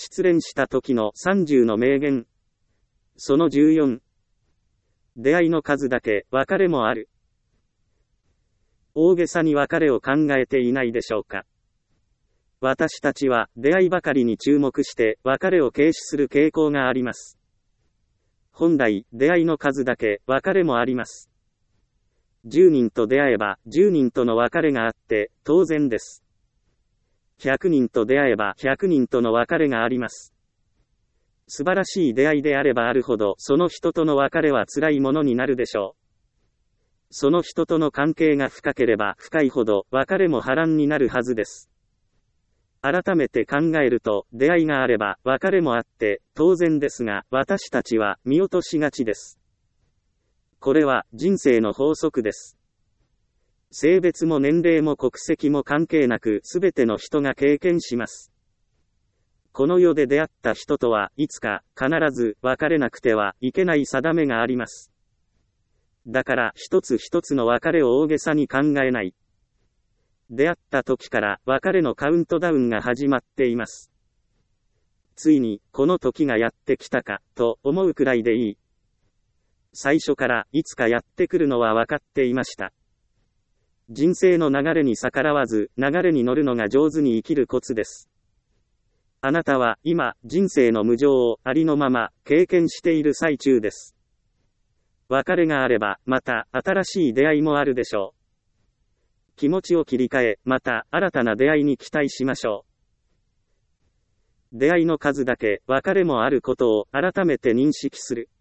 失恋した時の30の名言。その14。出会いの数だけ別れもある。大げさに別れを考えていないでしょうか。私たちは出会いばかりに注目して別れを軽視する傾向があります。本来、出会いの数だけ別れもあります。10人と出会えば10人との別れがあって当然です。100人と出会えば100人との別れがあります。素晴らしい出会いであればあるほどその人との別れは辛いものになるでしょう。その人との関係が深ければ深いほど別れも波乱になるはずです。改めて考えると出会いがあれば別れもあって当然ですが私たちは見落としがちです。これは人生の法則です。性別も年齢も国籍も関係なくすべての人が経験します。この世で出会った人とはいつか必ず別れなくてはいけない定めがあります。だから一つ一つの別れを大げさに考えない。出会った時から別れのカウントダウンが始まっています。ついにこの時がやってきたかと思うくらいでいい。最初からいつかやってくるのは分かっていました。人生の流れに逆らわず流れに乗るのが上手に生きるコツです。あなたは今人生の無常をありのまま経験している最中です。別れがあればまた新しい出会いもあるでしょう。気持ちを切り替えまた新たな出会いに期待しましょう。出会いの数だけ別れもあることを改めて認識する。